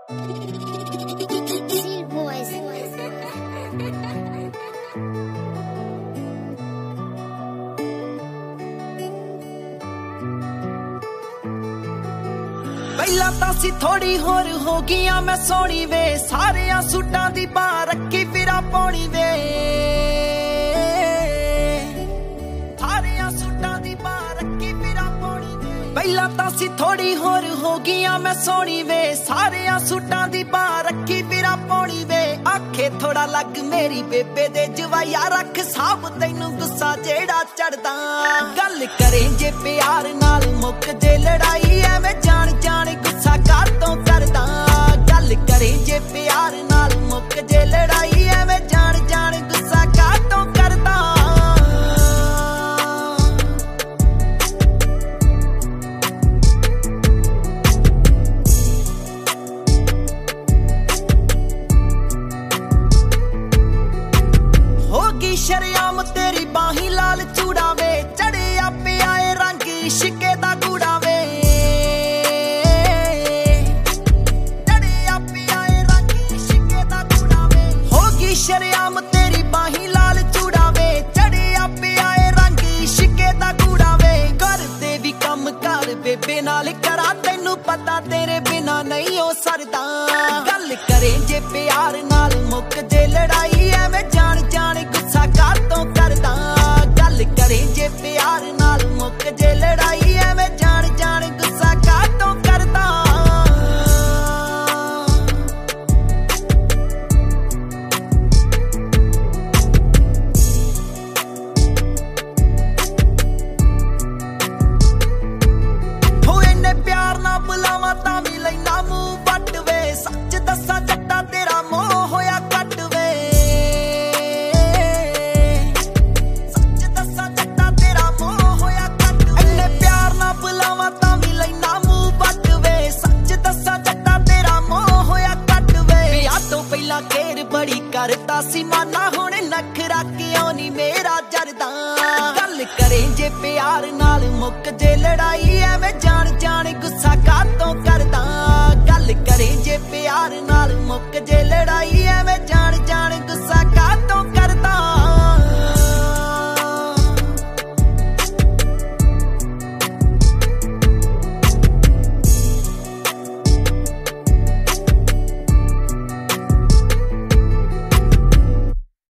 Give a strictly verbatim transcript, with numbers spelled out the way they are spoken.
ਪਹਿਲਾਂ ਤਾਂ ਸੀ ਥੋੜੀ ਹੋਰ ਹੋ ਗਈਆਂ ਮੈਂ ਸੋਹਣੀ ਵੇ, ਸਾਰਿਆਂ ਸੂਟਾਂ ਦੀ ਬਾਹ ਰੱਖੀ ਫਿਰਾਂ ਪਾਉਣੀ ਵੇ, ਸਾਰਿਆਂ ਸੂਟਾਂ ਦੀ ਬਾਹ ਰੱਖੀ ਫਿਰਾਂ ਪਾਉਣੀ ਵੇ। ਪਹਿਲਾਂ ਤਾਂ ਸੀ ਥੋੜੀ ਹੋਰ ਹੋ ਗਈਆਂ ਮੈਂ ਸੋਹਣੀ ਵੇ, ਸਾਰਿਆਂ ਸੂਟਾਂ ਦੀ ਬਾਹ ਰੱਖੀ ਫਿਰਾਂ ਪਾਉਣੀ ਵੇ। ਆਖੇ ਥੋੜਾ ਲੱਗ ਮੇਰੀ ਬੇਬੇ ਦੇ ਜਵਾਇਆ, ਰੱਖ ਸਾਬ ਤੈਨੂੰ ਗੁੱਸਾ ਜਿਹੜਾ ਚੜਦਾ। ਗੱਲ ਕਰੇ ਜੇ ਪਿਆਰ ਨਾਲ ਮੁੱਕ ਜੇ ਲੜਾਈ, ਐਵੇਂ ਜਾਣ ਜਾਣ ਗੁੱਸਾ ਕਾਤੋਂ ਕਰਦਾ। ਗੱਲ ਕਰੇ ਜੇ ਪਿਆਰ ਨਾਲ ਮੁੱਕ ਜੇ ਲੜਾਈ, ਐਵੇਂ ਜਾਣ ਜਾਣ ਗੁੱਸਾ ਕਾਤੋਂ ਕਰਦਾ। ਹੋ ਗਈ ਸ਼ਰਿਆਮ ਤੇਰੀ ਬਾਹੀਂ ਲਾਲ ਚੂੜਾ ਵੇ, ਚੜਿਆ ਪਿਆ ਏ ਰੰਗ ਇਸ਼ਕੇ ਦਾ ਗੂੜਾ ਵੇ, ਚੜਿਆ ਪਿਆ ਏ ਰੰਗ ਇਸ਼ਕੇ ਦਾ ਗੂੜਾ ਵੇ। ਹੋ ਗਈ ਸ਼ਰਿਆਮ ਤੇਰੀ ਬਾਹੀਂ ਲਾਲ ਚੂੜਾ ਵੇ, ਚੜਿਆ ਪਿਆ ਏ ਰੰਗ ਇਸ਼ਕੇ ਦਾ ਗੂੜਾ ਵੇ। ਕਰਦੇ ਵੀ ਕੰਮ ਕਰ ਬੇਬੇ ਨਾਲ ਕਰਾਂ, ਤੈਨੂੰ ਪਤਾ ਤੇਰੇ ਬਿਨਾ ਨਹੀਂ ਉਹ ਸਰਦਾ। ਗੱਲ ਕਰੇ ਜੇ ਪਿਆਰ ਨਾਲ ਮੁੱਕ ਜੇ ਲੜਾਈ, ਐਵੇਂ ਜਾਣ ਜਾਣ ਗੁੱਸਾ ਕਾਤੋਂ ਕਰਦਾ। ਗੱਲ ਕਰੇ ਜੇ ਪਿਆਰ ਨਾਲ ਮੁੱਕ ਜੇ ਲੜਾਈ, ਐਵੇਂ ਜਾਣ ਜਾਣ ਗੁੱਸਾ ਕਾਤੋਂ ਕਰਦਾ। ਹੋ ਇੰਨੇ ਪਿਆਰ ਨਾਲ ਬੁਲਾਵਾਂ ਤਾਂ ਵੀ ਲੈਣਾ ਮੂੰਹ ਵੱਟ ਵੇ, ਸੱਚ ਦੱਸਾਂ ਜੱਟਾ ਤੇਰਾ ਮੋਹ ਹੋਇਆ ਕੱਟ ਵੇ, ਸੱਚ ਦੱਸਾਂ ਜੱਟਾ ਤੇਰਾ ਮੋਹ ਹੋਇਆ ਕੱਟ ਵੇ। ਇੰਨੇ ਪਿਆਰ ਨਾਲ ਬੁਲਾਵਾਂ ਤਾਂ ਵੀ ਲੈਣਾ ਮੂੰਹ ਵੱਟ ਵੇ, ਸੱਚ ਦੱਸਾਂ ਜੱਟਾ ਤੇਰਾ ਮੋਹ ਹੋਇਆ ਕੱਟ ਵੇ। ਵਿਆਹ ਤੋਂ ਪਹਿਲਾਂ ਕੇਰ ਬੜੀ ਕਰਦਾ ਸੀ ਮਾਨਾ, ਹੁਣ ਨਖਰਾ ਕਿਉਂ ਨੀ ਮੇਰਾ ਜਰਦਾ। ਗੱਲ ਕਰੇ ਜੇ ਪਿਆਰ ਨਾਲ ਮੁੱਕ ਜੇ ਲੜਾਈ, ਐਵੇਂ ਜਾਣ ਜਾਣ